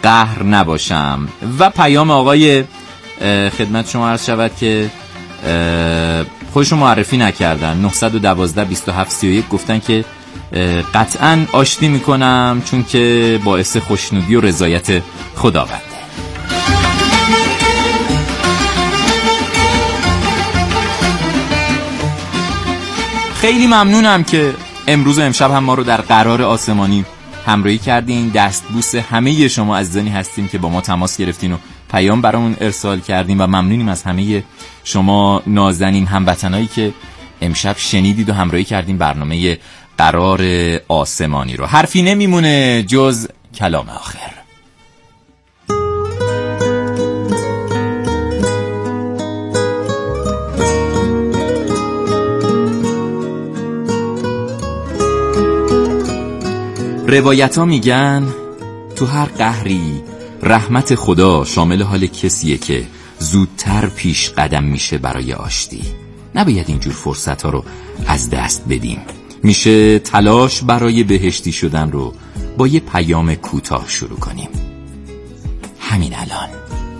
قهر نباشم. و پیام آقای خدمت شما عرض شود که خودشون معرفی نکردن، 912 27 31 گفتن که قطعاً آشتی میکنم چون که باعث خوشنودی و رضایت خداونده. خیلی ممنونم که امروز و امشب هم ما رو در قرار آسمانی همراهی کردین. دستبوس همه شما عزیزانی هستیم که با ما تماس گرفتین و پیام برامون ارسال کردین و ممنونیم از همه شما نازنین هموطنایی که امشب شنیدید و همراهی کردین برنامه قرار آسمانی رو. حرفی نمیمونه جز کلام آخر. روایت ها میگن تو هر قهری رحمت خدا شامل حال کسیه که زودتر پیش قدم میشه برای آشتی. نباید اینجور فرصت ها رو از دست بدیم. میشه تلاش برای بهشتی شدن رو با یه پیام کوتاه شروع کنیم. همین الان.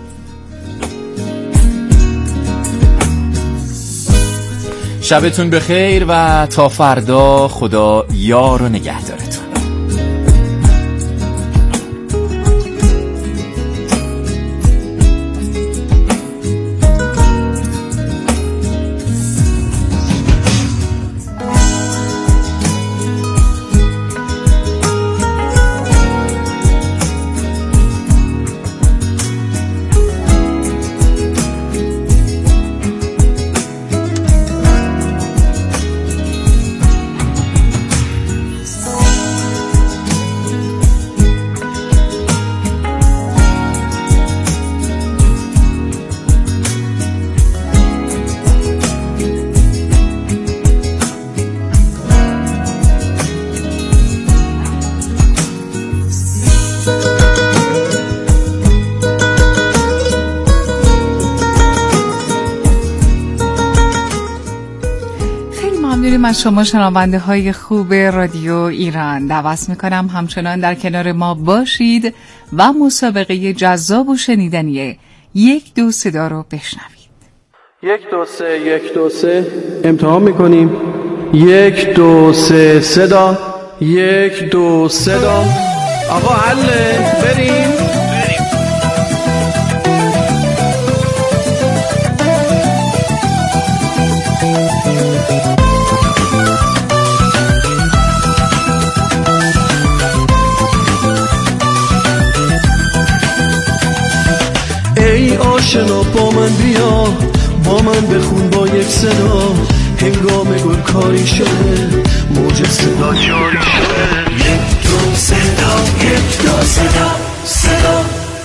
شبتون بخیر و تا فردا خدا یار و نگهدارتون. از شما شنونده های خوب رادیو ایران دعوت میکنم همچنان در کنار ما باشید و مسابقه جذاب و شنیدنی 1 2 صدا رو بشنوید. 1 2 3 1 2 3 امتحان میکنیم. 1 2 3 صدا. 1 2 صدا. آقا حله بریم. آشنا با من بیا، با من بخون با یک صدا، هنگام گل کاری شده موج صدا جاری شده. 1 2 صدا 1 2 صدا صدا.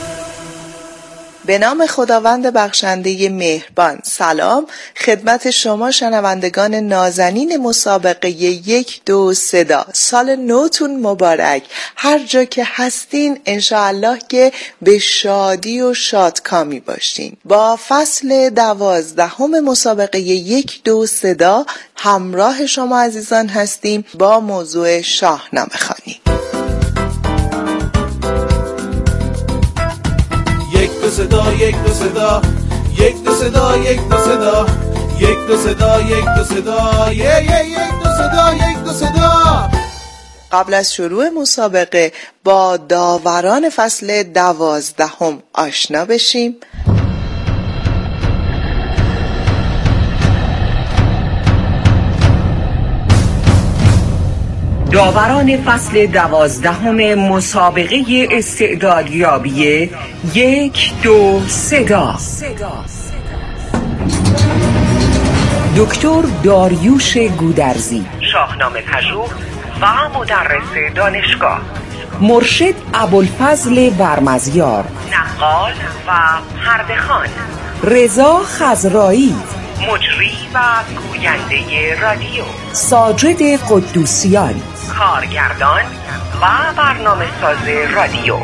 به نام خداوند بخشنده مهربان. سلام خدمت شما شنوندگان نازنین مسابقه 1 2 صدا. سال نوتون مبارک. هر جا که هستین انشاءالله که به شادی و شادکامی باشین. با فصل 12 مسابقه 1 2 صدا همراه شما عزیزان هستیم با موضوع شاهنامه خوانی. 1 2 صدا 1 2 صدا 1 2 صدا 1 2 صدا 1 2 صدا 1 2 صدا 1 2 صدا 1 2 صدا. قبل از شروع مسابقه با داوران فصل 12 آشنا بشیم. داوران فصل 12 مسابقه استعدادیابی 1 2 صدا. دکتر داریوش گودرزی، شاهنامه پژوه و مدرس دانشگاه. مرشد ابوالفضل ورمزیار، نقال و پرده‌خوان. رضا خضرایی، مجری و گوینده رادیو. ساجد قدوسیان، کارگردان و برنامه ساز رادیو.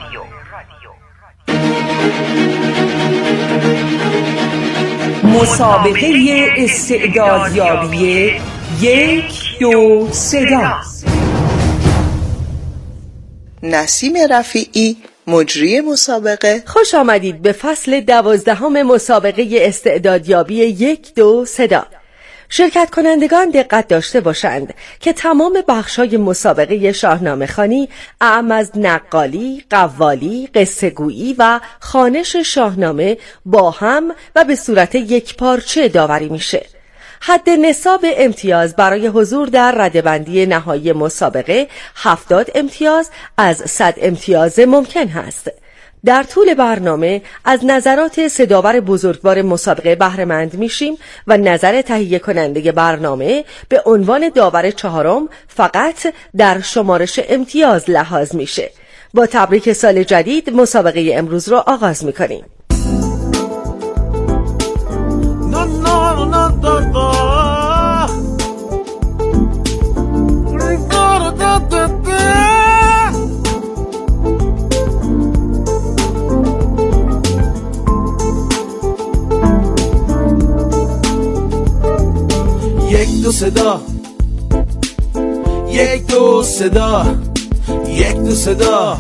مسابقه استعدادیابی 1 2 صدا. نسیم رفیعی مجری مسابقه. خوش آمدید به فصل 12 مسابقه استعدادیابی 1 2 صدا. شرکت کنندگان دقت داشته باشند که تمام بخش‌های مسابقه شاهنامه خوانی اعم از نقالی، قوالی، قصه گویی و خوانش شاهنامه با هم و به صورت یک پارچه داوری میشه. حد نصاب امتیاز برای حضور در رده‌بندی نهایی مسابقه 70 امتیاز از 100 امتیاز ممکن هست. در طول برنامه از نظرات سه داور بزرگوار مسابقه بهره مند میشیم و نظر تهیه کننده برنامه به عنوان داور چهارم فقط در شمارش امتیاز لحاظ میشه. با تبریک سال جدید مسابقه امروز رو آغاز میکنیم. یک دو صدا، یک دو صدا، یک دو صدا،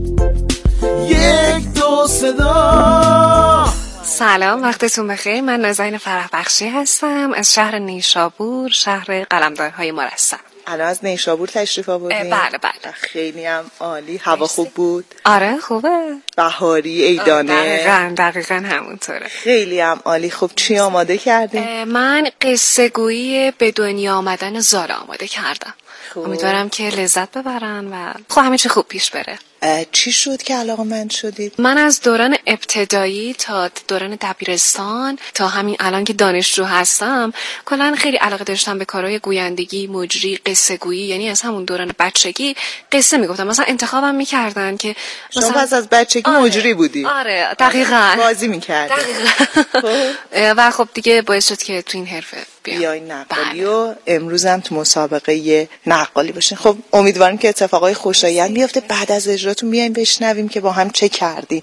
یک دو صدا. سلام، وقتتون بخیر. من نازنین فرح بخشی هستم از شهر نیشابور، شهر قلمدادهای مرصع. الان از نیشابور تشریف آوردین؟ بله بله. خیلی هم عالی. هوا خوب بود؟ آره خوبه. بهاری عیدانه؟ دقیقاً همونطوره. خیلی هم عالی. خب چی آماده کردین؟ من قصه گویی به دنیا آمدن زال آماده کردم. امیدوارم که لذت ببرن و خب همه چی خوب پیش بره. چی شد که علاقه‌مند شدید؟ من از دوران ابتدایی تا دوران دبیرستان تا همین الان که دانشجو هستم کلا خیلی علاقه داشتم به کارهای گویندگی، مجری، قصه گویی. یعنی از همون دوران بچگی قصه میگفتم. مثلا انتخابم میکردن که شما پس از بچگی مجری بودی؟ آره دقیقاً. بازی میکردی؟ و خب دیگه باعث شد که تو این حرفه بیاین نقالی و امروز هم تو مسابقه نقالی باشین. خب امیدوارم که اتفاقای خوشایند بیفته. بعد از اجراتون بیاین بشنویم که با هم چه کردین.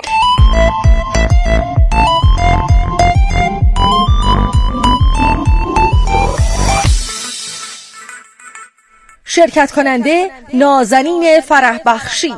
شرکت کننده نازنین فرح بخشی.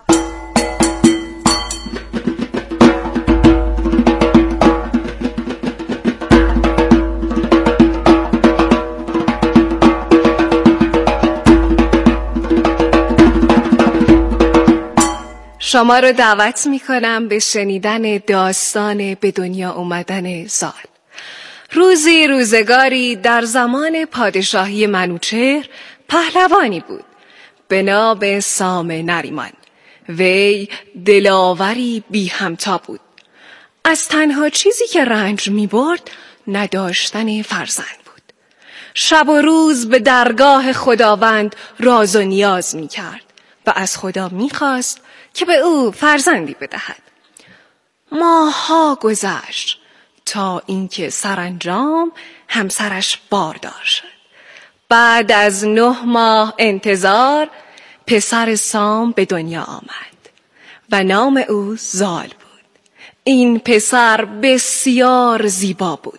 شما رو دعوت میکنم به شنیدن داستان به دنیا اومدن زال. روزی روزگاری در زمان پادشاهی منوچهر پهلوانی بود به نام سام نریمان. وی دلاوری بی همتا بود. از تنها چیزی که رنج میبرد نداشتن فرزند بود. شب و روز به درگاه خداوند راز و نیاز میکرد و از خدا میخواست که به او فرزندی بدهد. ماه‌ها گذشت تا اینکه سرانجام همسرش باردار شد. بعد از 9 ماه انتظار پسر سام به دنیا آمد و نام او زال بود. این پسر بسیار زیبا بود،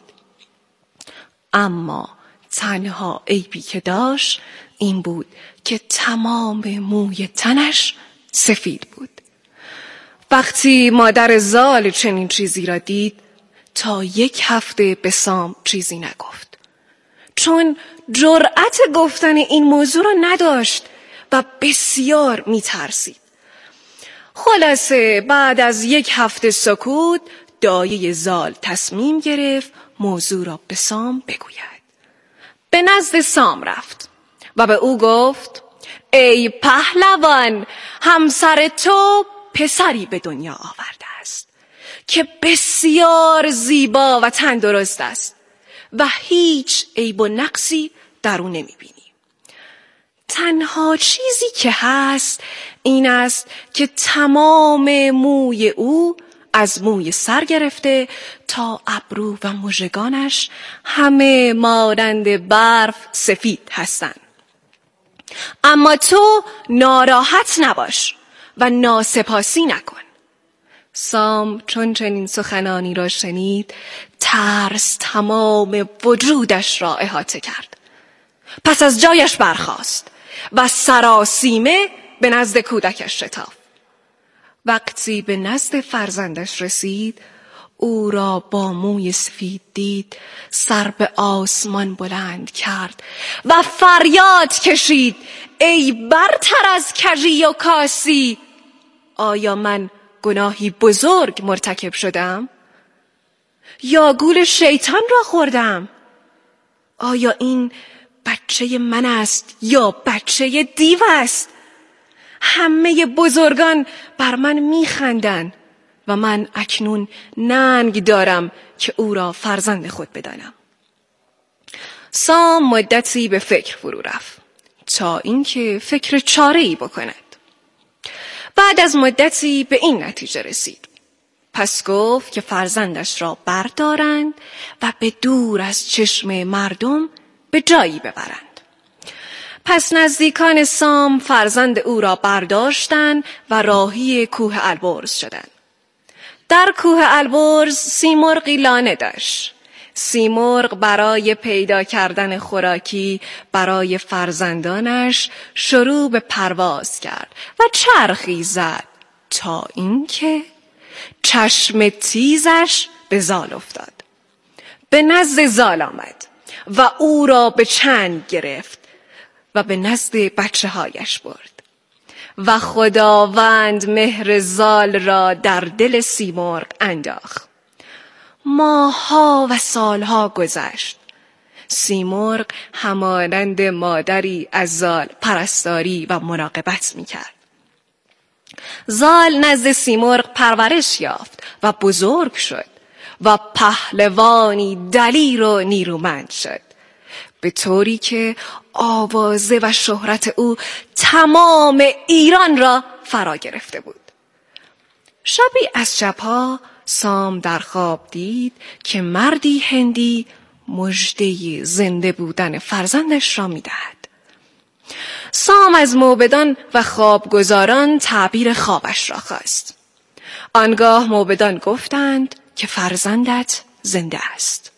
اما تنها عیبی که داشت این بود که تمام موی تنش سفید بود. وقتی مادر زال چنین چیزی را دید تا 1 هفته به سام چیزی نگفت، چون جرأت گفتن این موضوع را نداشت و بسیار میترسید. خلاصه بعد از 1 هفته سکوت دایه زال تصمیم گرفت موضوع را به سام بگوید. به نزد سام رفت و به او گفت: ای پهلوان، همسر تو پسری به دنیا آورده است که بسیار زیبا و تندرست است و هیچ عیب و نقصی در او نمی‌بینی. تنها چیزی که هست این است که تمام موی او از موی سر گرفته تا ابرو و مژگانش همه مانند برف سفید هستند. اما تو ناراحت نباش و ناسپاسی نکن. سام چون چنین سخنانی را شنید ترس تمام وجودش را احاطه کرد. پس از جایش برخاست و سراسیمه به نزد کودکش شتافت. وقتی به نزد فرزندش رسید، او را با موی سفید دید، سر به آسمان بلند کرد و فریاد کشید: ای برتر از کژی و کاسی، آیا من گناهی بزرگ مرتکب شدم؟ یا گول شیطان را خوردم؟ آیا این بچه من است یا بچه دیو است؟ همه بزرگان بر من میخندند و من اکنون ننگ دارم که او را فرزند خود بدانم. سام مدتی به فکر فرو رفت تا اینکه فکر چاره‌ای بکند. بعد از مدتی به این نتیجه رسید. پس گفت که فرزندش را بردارند و به دور از چشم مردم به جایی ببرند. پس نزدیکان سام فرزند او را برداشتند و راهی کوه البرز شدند. در کوه البرز سیمرغی لانه داشت. سیمرغ برای پیدا کردن خوراکی برای فرزندانش شروع به پرواز کرد و چرخی زد تا اینکه چشم تیزش به زال افتاد. به نزد زال آمد و او را به چنگ گرفت و به نزد بچه هایش برد و خداوند مهر زال را در دل سیمرغ انداخت. ماه‌ها و سالها گذشت. سیمرغ همانند مادری از زال پرستاری و مراقبت می‌کرد. زال نزد سیمرغ پرورش یافت و بزرگ شد و پهلوانی دلیر و نیرومند شد، به طوری که آوازه و شهرت او تمام ایران را فرا گرفته بود. شبی از شبها سام در خواب دید که مردی هندی مژده زنده بودن فرزندش را می‌دهد. سام از موبدان و خوابگزاران تعبیر خوابش را خواست. آنگاه موبدان گفتند که فرزندت زنده است.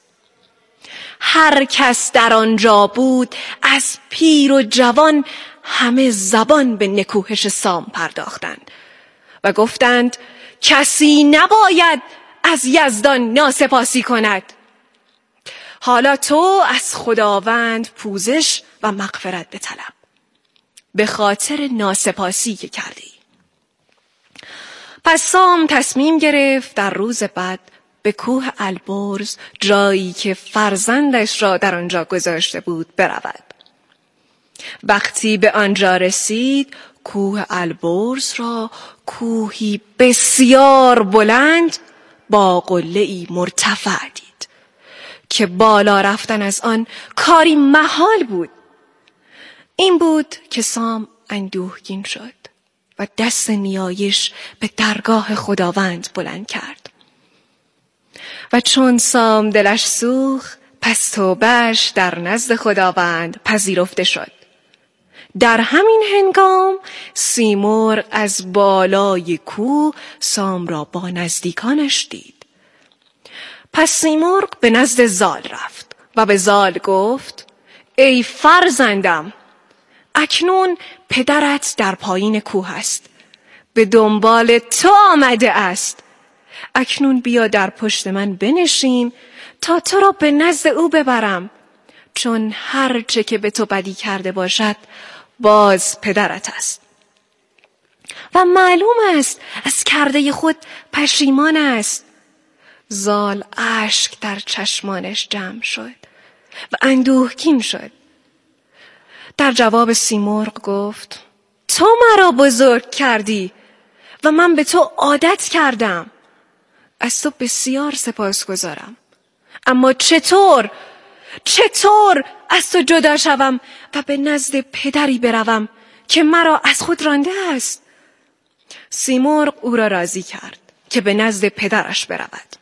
هر کس در آنجا بود، از پیر و جوان، همه زبان به نکوهش سام پرداختند و گفتند کسی نباید از یزدان ناسپاسی کند. حالا تو از خداوند پوزش و مغفرت بطلب به خاطر ناسپاسی که کردی. پس سام تصمیم گرفت در روز بعد به کوه البرز، جایی که فرزندش را در آنجا گذاشته بود، برود. وقتی به آنجا رسید، کوه البرز را کوهی بسیار بلند با قله‌ای مرتفع دید که بالا رفتن از آن کاری محال بود. این بود که سام اندوهگین شد و دست نیایش به درگاه خداوند بلند کرد. و چون سام دلش سوخت، پس توبه‌اش در نزد خداوند پذیرفته شد. در همین هنگام سیمرغ از بالای کوه سام را با نزدیکانش دید. پس سیمرغ به نزد زال رفت و به زال گفت: ای فرزندم، اکنون پدرت در پایین کوه است، به دنبال تو آمده است. اکنون بیا در پشت من بنشین تا تو را به نزد او ببرم، چون هر چه که به تو بدی کرده باشد باز پدرت است و معلوم است از کرده خود پشیمان است. زال اشک در چشمانش جمع شد و اندوهگین شد. در جواب سیمرغ گفت: تو مرا بزرگ کردی و من به تو عادت کردم. از تو بسیار سپاسگزارم، اما چطور از تو جدا شوم و به نزد پدری بروم که مرا از خود رانده است؟ سیمرغ او را راضی کرد که به نزد پدرش برود.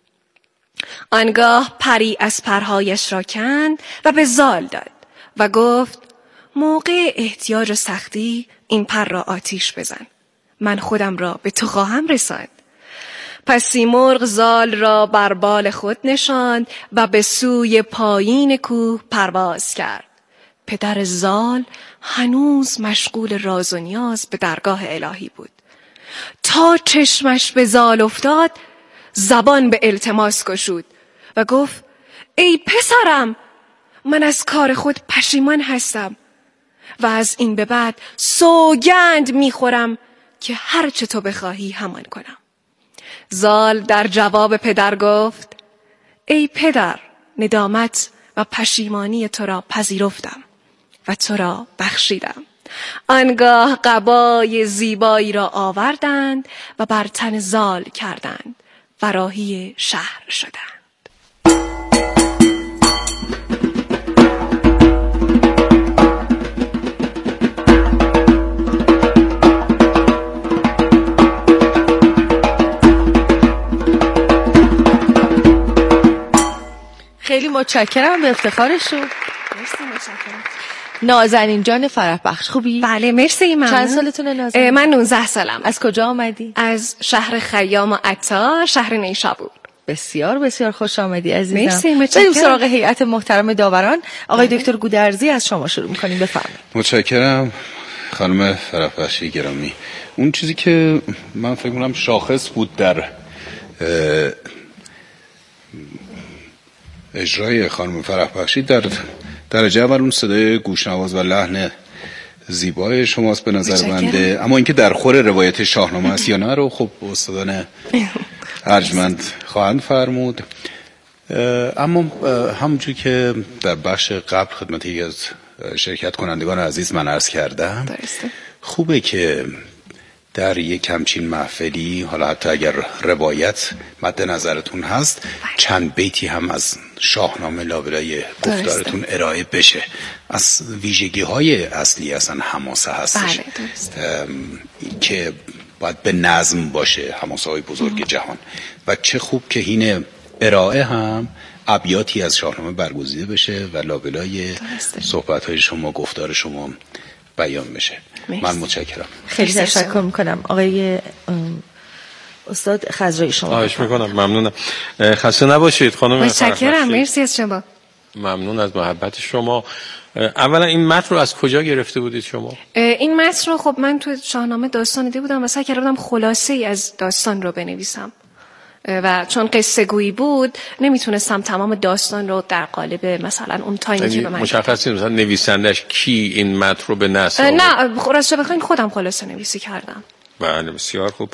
آنگاه پری از پرهایش را کند و به زال داد و گفت: موقع احتیاج و سختی این پر را آتیش بزن، من خودم را به تو خواهم رساند. پس سیمرغ زال را بر بال خود نشاند و به سوی پایین کوه پرواز کرد. پدر زال هنوز مشغول راز و نیاز به درگاه الهی بود تا چشمش به زال افتاد زبان به التماس گشود و گفت ای پسرم، من از کار خود پشیمان هستم و از این به بعد سوگند میخورم که هر چه تو بخواهی همان کنم. زال در جواب پدر گفت ای پدر، ندامت و پشیمانی تو را پذیرفتم و تو را بخشیدم. آنگاه قبای زیبایی را آوردند و بر تن زال کردند و راهی شهر شدند. خیلی متشکرم، به افتخارشون. مرسی، متشکرم. نازنین جان فرح بخش، خوبی؟ بله مرسی. ممنون. چند سالتونه نازنین؟ من 19 سالم. از کجا آمدی؟ از شهر خیام و عطار، شهر نیشابور. بسیار بسیار خوش آمدی عزیزم. مرسی، متشکرم. بریم سراغ هیئت محترم داوران. آقای دکتر گودرزی از شما شروع می‌کنیم، بفرمایید. متشکرم خانم فرح بخشی گرامی. اون چیزی که من فکر می‌کنم شاخص بود در اجرای خانم فرح بخشی در درجه اول اون صدای گوشنواز و لحن زیبای شماست به نظر بنده، اما اینکه در خور روایت شاهنامه است یا نه رو خب استادان ارجمند خواهند فرمود. اما همونجور که در بخش قبل خدمت یکی از شرکت کنندگان عزیز من عرض کردم، خوبه که در یک همچین محفلی، حالا حتی اگر روایت مد نظرتون هست، چند بیتی هم از شاهنامه لابلای گفتارتون ارائه بشه. از ویژگی های اصلی اصلا حماسه هستش که باید به نظم باشه، حماسه های بزرگ جهان. و چه خوب که این ارائه هم ابیاتی از شاهنامه برگزیده بشه و لابلای صحبت های شما، گفتار شما بیان بشه. من متشکرم. خیلی تشکر میکنم. آقای استاد خضرایی شما. خواهش میکنم، ممنونم. خسته نباشید خانم. متشکرم، مرسی از شما. ممنون از محبت شما. اولا این متن رو از کجا گرفته بودید شما؟ این متن رو خب من تو شاهنامه داستان دیده بودم و سعی کردم خلاصه ای از داستان رو بنویسم و چون قصه گویی بود نمیتونستم تمام داستان رو در قالب مثلا اون تایمی که به من مشخص نیست مثلا نویسندش کی این متن رو به نثر نه راستش بخواین خودم خلاصه نویسی کردم. بله بسیار خوب.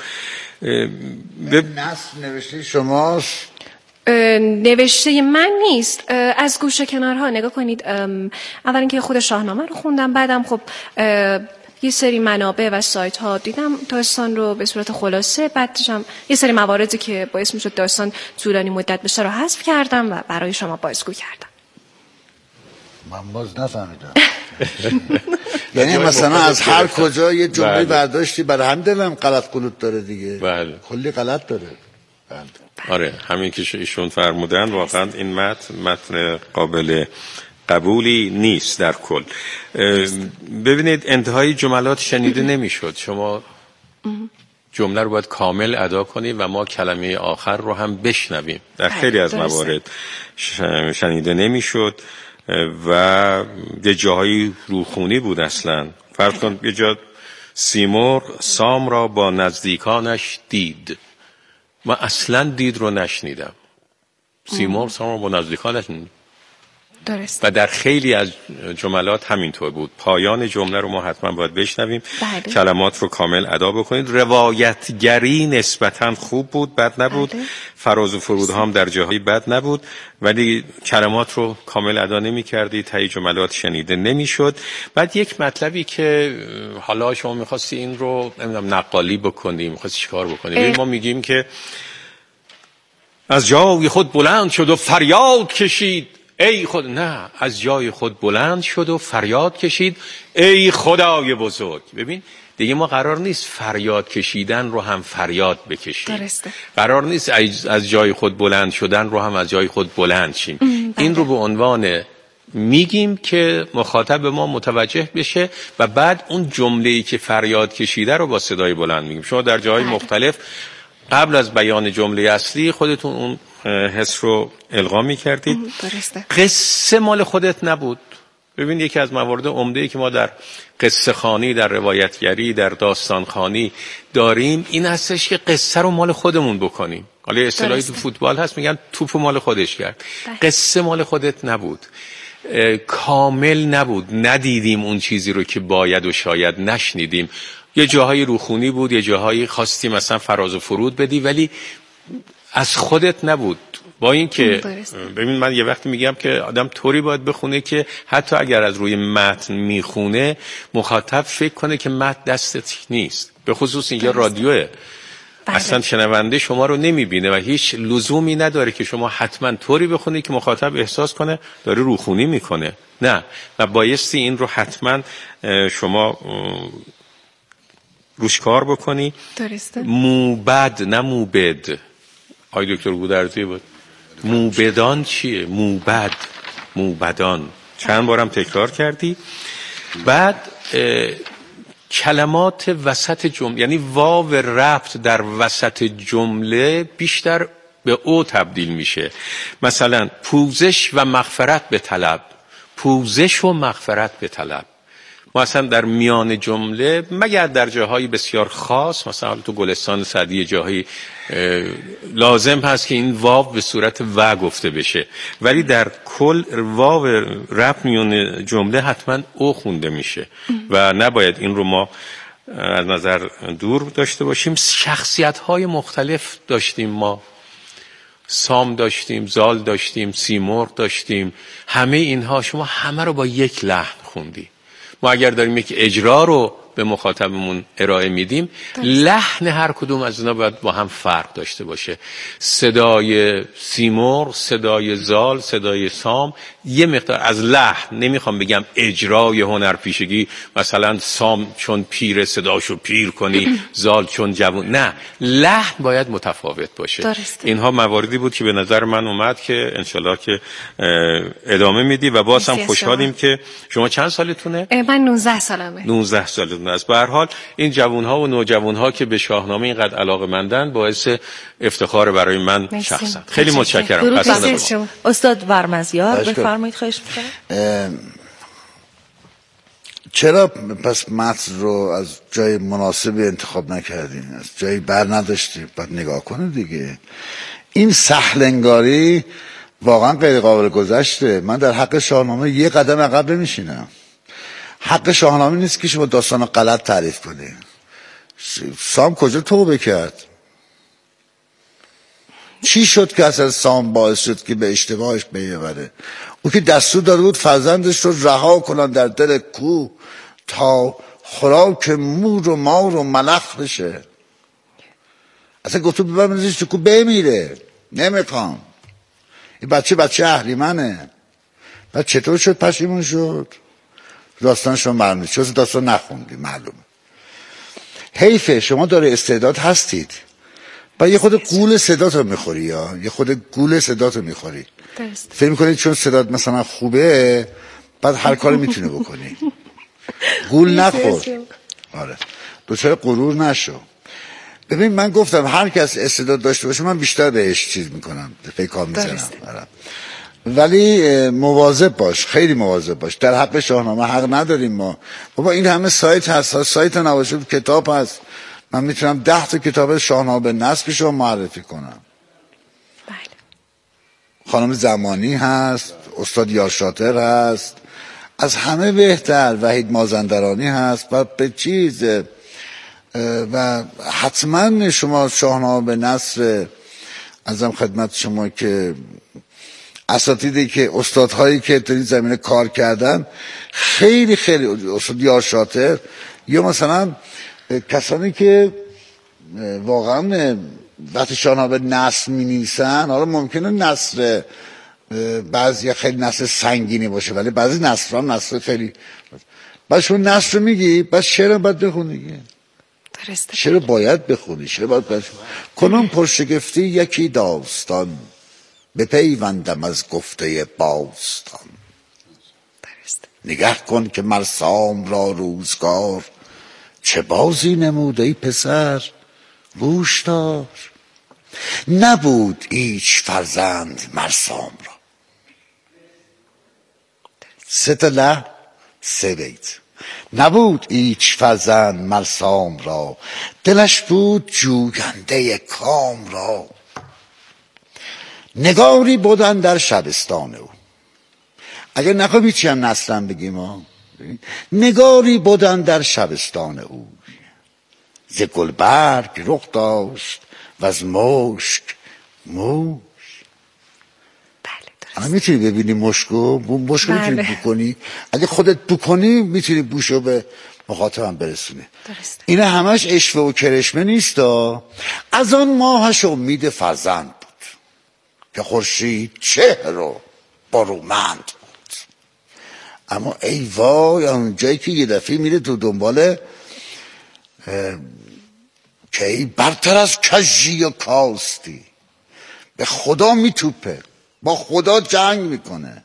نثر نوشته شماست؟ نوشته من نیست، از گوشه کنارها نگاه کنید. اول اینکه خود شاهنامه رو خوندم، بعدم خب یه سری منابع و سایت ها دیدم داستان رو به صورت خلاصه، بعدش هم یه سری مواردی که باعث میشد داستان طولانی مدت بشه رو حذف کردم و برای شما بازگو کردم. من باز نفهمیدم. یعنی مثلا از هر کجا یه جمله برداشتی، برای هم دلم غلط قلوت داره دیگه. بله. کلی غلط داره. بله. آره همین که ایشون فرمودن واقعا این متن قابل قبولی نیست در کل. ببینید انتهای جملات شنیده نمیشد، شما جمله رو باید کامل ادا کنید و ما کلمه آخر رو هم بشنویم. در خیلی از موارد شنیده نمیشد و یه جاهایی روخونی بود اصلا. فرض کن یه جا سیمرغ سام را با نزدیکانش دید، من اصلا دید رو نشنیدم. سیمرغ سام را با نزدیکانش درست. و در خیلی از جملات همینطور بود. پایان جمله رو ما حتما باید بشنویم. کلمات رو کامل ادا بکنید. روایتگری نسبتا خوب بود، بد نبود. فراز و فرود هم در جاهای بد نبود، ولی کلمات رو کامل ادا نمی کردید، تای جملات شنیده نمی شد. بعد یک مطلبی که حالا شما میخواستی این رو نمیدونم نقالی بکنیم، میخواستی چیکار بکنیم؟ ما میگیم که از جای خود بلند شد و فریاد کشید ای خود، نه، از جای خود بلند شد و فریاد کشید ای خدای بزرگ. ببین دیگه ما قرار نیست فریاد کشیدن رو هم فریاد بکشیم. درسته. قرار نیست از جای خود بلند شدن رو هم از جای خود بلند شیم. این رو به عنوان میگیم که مخاطب ما متوجه بشه و بعد اون جمله‌ای که فریاد کشیده رو با صدای بلند میگیم. شما در جاهای مختلف قبل از بیان جمله اصلی خودتون اون حس رو القا می‌کردید. قصه مال خودت نبود، ببین یکی از موارد عمده‌ای که ما در قصه خوانی، در روایتگری، در داستان خوانی داریم این هستش که قصه رو مال خودمون بکنیم. حالا اصطلاحی تو فوتبال هست میگن توپو مال خودش کرد. قصه مال خودت نبود، کامل نبود، ندیدیم اون چیزی رو که باید و شاید نشنیدیم. یه جاهای روخونی بود، یه جاهایی خواستی مثلا فراز و فرود بدی ولی از خودت نبود. با این که ببین من یه وقتی میگم که آدم طوری باید بخونه که حتی اگر از روی متن میخونه مخاطب فکر کنه که متن دستت نیست. به خصوص اینجا رادیوه، اصلا شنونده شما رو نمیبینه و هیچ لزومی نداره که شما حتما طوری بخونی که مخاطب احساس کنه داره روخونی میکنه. نه، و بایستی این رو حتما شما روش کار بکنی. درسته. موبد نه موبد. آقای دکتر گودرزی بود. موبدان چیه؟ موبد، موبدان. چند بارم تکرار کردی. بعد کلمات وسط جمله، یعنی واو ربط در وسط جمله بیشتر به او تبدیل میشه. مثلا پوزش و مغفرت به طلب، پوزش و مغفرت به طلب. ما اصلا در میان جمله مگر در جاهای بسیار خاص، مثلا تو گلستان سعدی جاهایی لازم هست که این واو به صورت و گفته بشه، ولی در کل واو ربط میان جمله حتما او خونده میشه و نباید این رو ما از نظر دور داشته باشیم. شخصیت های مختلف داشتیم ما، سام داشتیم، زال داشتیم، سیمرغ داشتیم، همه اینها شما همه رو با یک لحن خوندی. ما اگر داریم یک اجرا رو به مخاطبمون ارائه میدیم لحن هر کدوم از اینا باید با هم فرق داشته باشه. صدای سیمرغ، صدای زال، صدای سام یه مقدار از لحن، نمیخوام بگم اجرای هنرپیشگی مثلا سام چون پیر صداشو پیر کنی زال چون جوان، نه، لحن باید متفاوت باشه. درسته. اینها مواردی بود که به نظر من اومد که انشالله که ادامه میدی و باز هم خوشحالیم که شما چند سالتونه؟ من 19 سالمه. 19 سالتونه است. به هر حال این جوانها و نوجوانها که به شاهنامه اینقدر علاقه‌مندن باعث افتخار برای من شخصا. خیلی متشکرم. استاد ورمزیار بفرمایید. خواهش می‌کنم. چرا پس متن رو از جای مناسبی انتخاب نکردین؟ از جایی بر نداشتیم؟ باید نگاه کنه دیگه. این سهلنگاری واقعا غیر قابل گذشته. من در حق شاهنامه یه قدم عقب نمیشینم. حق شاهنامه نیست که شما داستان غلط تعریف کنی. سام کجا توبه کرد؟ چی شد که اصلا سام باعث شد که به اشتباهش ببره؟ او که دستور داده بود فرزندش رو رها کنن در دل کوه تا خوراک مور و مار و ملخ بشه. اصلا گفتو ببرمزش تو کوه بمیره. نمیخوام. این بچه اهریمنه. بعد چطور شد پشیمون شد؟ داستانش رو معلومه. چون داستان نخوندی معلومه. حیفه شما داره استعداد هستید و یه خود گول صدات رو میخوری، یا یه خود گول صدات رو میخوری. فکر میکنید چون صدات مثلا خوبه بعد هر کاری میتونه بکنی. گول نخور. آره، دوچار غرور نشو. ببین من گفتم هر کس استعداد داشته باشه من بیشتر بهش چیز میکنم، پیکار میزنم. ولی مواظب باش، خیلی مواظب باش. در حق شاهنامه حق نداریم ما. بابا این همه سایت هست، سایت نباشه کتاب هست. من میتونم 10 تا کتاب شاهنامه به نصب که شما معرفی کنم. بله. خانم زمانی هست، استاد یارشاتر هست، از همه بهتر وحید مازندرانی هست و به چیز و حتما شما شاهنامه به نصر ازم خدمت شما که اساتیدی که استادهایی که در این زمینه کار کردن خیلی استاد یارشاتر یا مثلا کسانی که واقعا وقتی شاهنامه نثر می‌نویسن، حالا ممکنه نثر بعضی خیلی نثر سنگینی باشه ولی بعضی نثرها نثر خیلی بعد شما نثر میگی بعد شعر باید بخونی. شعر باید بخونی. شعر باید بخونی. کنون پرشگفتی یکی داستان بپیوندم از گفته باستان. نگه کن که مر سام را روزگار چه بازی نمود ای پسر گوش دار. نبود هیچ فرزند مر سام را. 3 تا لحن 3 بیت. نبود ایچ فرزند ملسام را، دلش بود جوینده کام را. نگاری بودن در شبستان او. اگر نخواهیم هیچی هم نسلم بگیم ها. نگاری بودن در شبستان او، ز گلبرگ رخ داشت و از مشک موش. الان میتونی ببینی مشکو میتونی بکنی، اگه خودت بکنی میتونی بوشو به مخاطبم برسونه. این همش اشوه و کرشمه نیست. از آن ماهش امید فرزند بود، که خورشید چهر و برومند بود. اما ای وای اون جایی که یه دفعه میره تو دنبال که ای برتر از کژی و کاستی، به خدا میتوپه، با خدا جنگ میکنه.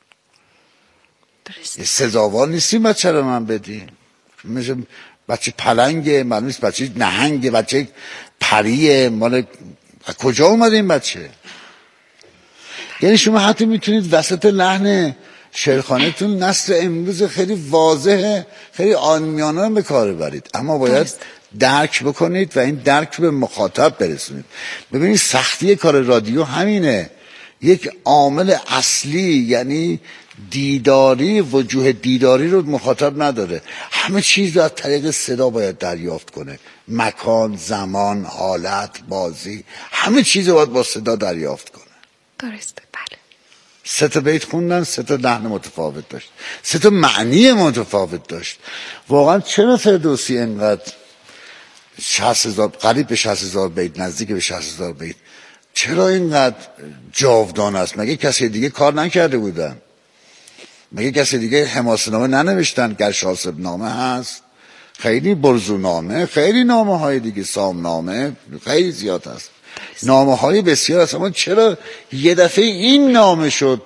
یه سزاوار نیستی بچه رو من بدی. مثل بچه پلنگه، معلوم نیست بچه نهنگه، بچه پریه، مال کجا اومده این بچه؟ یعنی شما حتی میتونید وسط لحن شعرخانه‌تون نثر امروز خیلی واضحه، خیلی عامیانه به کار برید، اما باید درک بکنید و این درک به مخاطب برسونید. ببینید سختی کار رادیو همینه. یک عامل اصلی یعنی دیداری، وجوه دیداری رو مخاطب نداره. همه چیز رو از طریق صدا باید دریافت کنه. مکان، زمان، حالت، بازی، همه چیز رو باید با صدا دریافت کنه. درسته. بله. 3 تا بیت خوندن، 3 تا لحن متفاوت داشت، 3 تا معنی متفاوت داشت. واقعا چرا فردوسی اینقدر 60,000 قریب به 60,000 بیت، نزدیک به 60,000 بیت، چرا اینقدر جاودان است؟ مگه کسی دیگه کار نکرده بودن؟ مگه کسی دیگه حماسه‌نامه ننوشتن؟ گرشاسب نامه هست، خیلی برزونامه، خیلی نامه های دیگه، سامنامه، خیلی زیاد هست، نامه های بسیار هست. اما چرا یه دفعه این نامه شد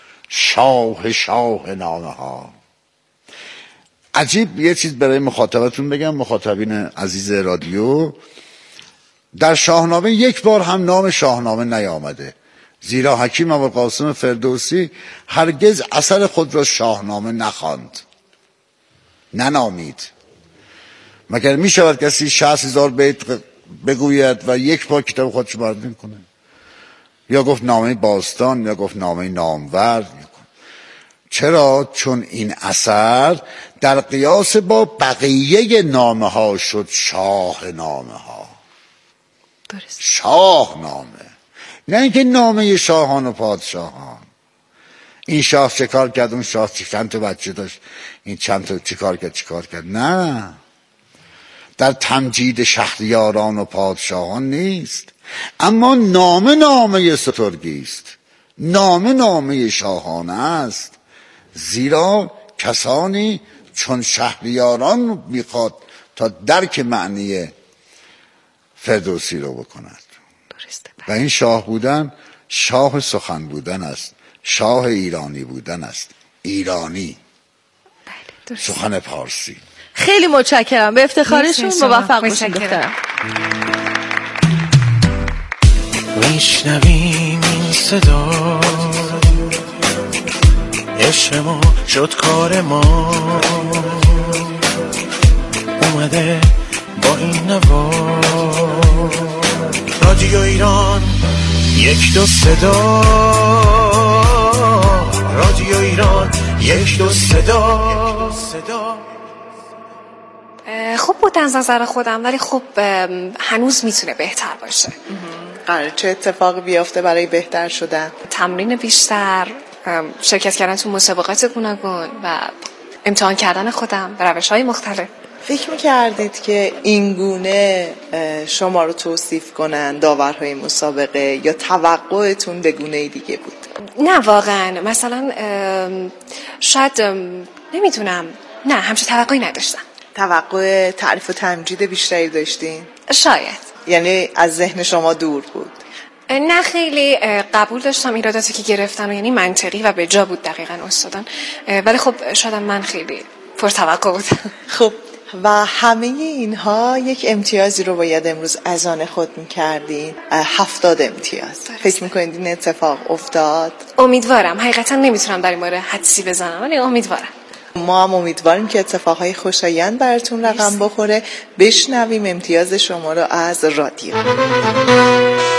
شاه نامه ها؟ عجیب. یه چیز برای مخاطبتون بگم، مخاطبین عزیز رادیو، در شاهنامه یک بار هم نام شاهنامه نیامده، زیرا حکیم ابوالقاسم فردوسی هرگز اثر خود را شاهنامه نخواند، ننامید. مگر می شود کسی 60,000 بیت بگوید و یک بار کتاب خودش معرفی کنه؟ یا گفت نامه باستان، یا گفت نامه نامور. چرا؟ چون این اثر در قیاس با بقیه نامه ها شد شاه نامه ها. درست. شاه نامه، نه اینکه نامه شاهان و پادشاهان. این شاه چه کار کرد، اون شاه چند تا بچه داشت، این چند تا چه کار کرد. نه، در تمجید شهریاران و پادشاهان نیست. اما نامه سترگی است، نامه شاهانه است. زیرا کسانی چون شهریاران میخواد تا درک معنی فردوسی رو بکند. و این شاه بودن، شاه سخن بودن است، شاه ایرانی بودن است. ایرانی، سخن پارسی. خیلی متشکرم، به افتخارشون موفق باشید دخترم. میشنویم این صدا، عشق ما شد کار ما، اومده با این نوا. رادیو ایران 1 2 صدا، رادیو ایران 1 2 صدا. خوب بود از نظر خودم، ولی خب هنوز میتونه بهتر باشه. قراره چه اتفاقی بیافته برای بهتر شدن؟ تمرین بیشتر، شرکت کردن تو مسابقات گوناگون و امتحان کردن خودم به روش‌های مختلف. فکر می‌کردید که این گونه شما رو توصیف کنن داورهای مسابقه، یا توقعتون به گونه دیگه بود؟ نه واقعا، مثلا شاید نمیتونم، نه همچه توقعی نداشتم. توقع تعریف و تمجید بیشتری داشتین؟ شاید. یعنی از ذهن شما دور بود؟ نه خیلی قبول داشتم ایراداتی که گرفتن، یعنی منطقی و به جا بود دقیقاً استادان، ولی خب شاید من خیلی پرتوقع بودم. خب و همه اینها یک امتیازی رو باید امروز از آن خود میکردین. 70 امتیاز. فکر میکنید این اتفاق افتاد؟ امیدوارم. حقیقتا نمیتونم در این باره حدسی بزنم ولی امیدوارم. ما هم امیدواریم که اتفاقهای خوشایند براتون رقم بخوره. بشنویم امتیاز شما رو از رادیو.